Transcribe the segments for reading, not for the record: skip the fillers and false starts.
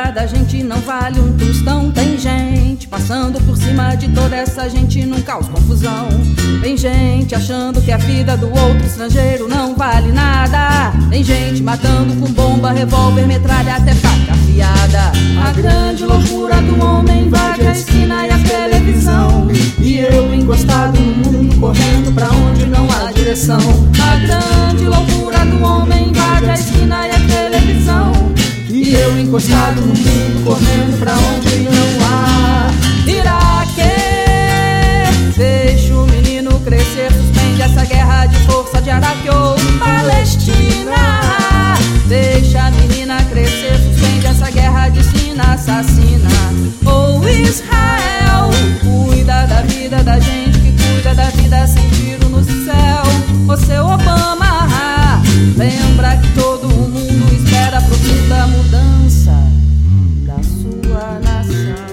vida da gente não vale um tostão. Tem gente passando por cima de toda essa gente num caos, confusão. Tem gente achando que a vida do outro estrangeiro não vale nada. Tem gente matando com bomba, revólver, metralha, até faca afiada. A grande loucura do homem invade a esquina e a televisão, e eu encostado no mundo, correndo pra onde não há direção. A grande loucura do homem invade a esquina e a televisão, e eu encostado no mundo, correndo pra onde não há. Iraque, deixa o menino crescer, suspende essa guerra de força de Araque ou Palestina. Deixa a menina crescer, suspende essa guerra de Sina, assassina ou Israel. Cuida da vida da gente que cuida da vida sem tiro no céu. Ô seu Obama, lembra que todo mundo espera a profunda mudança da sua nação.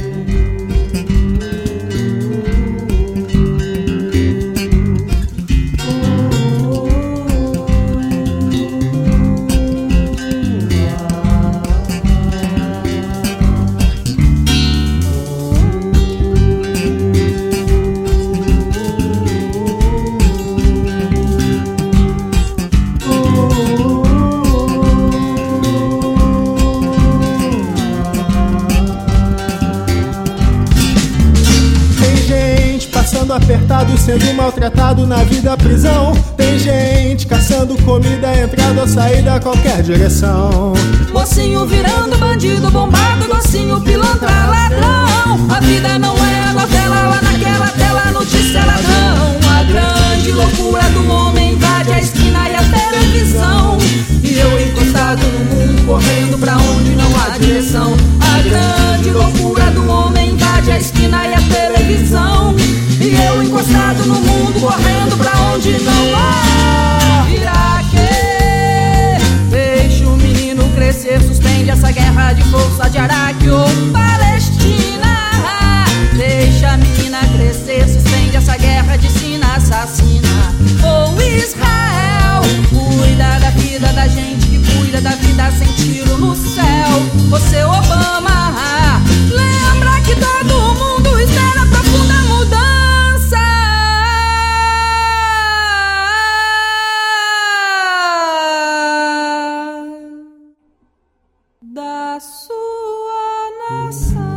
Apertado, sendo maltratado na vida prisão. Tem gente caçando comida, entrada ou saída a qualquer direção. Mocinho virando bandido, bombado, docinho, pilantra, ladrão. A vida não é a novela, lá naquela tela, notícia ladrão. A grande loucura do homem invade a esquina e a televisão, e eu encostado no mundo, correndo pra onde não há direção. A grande loucura do homem invade a esquina e a televisão, e eu encostado no mundo, correndo pra onde não há. Iraque, deixa o menino crescer, suspende essa guerra de força de Araque ou Palestina. Deixa a menina crescer, suspende essa guerra de Sina, assassina ou Israel. Cuida da vida da gente que cuida da vida sem tiro no céu. Você Obama, lembra que todo mundo espera profunda mudança da sua nação.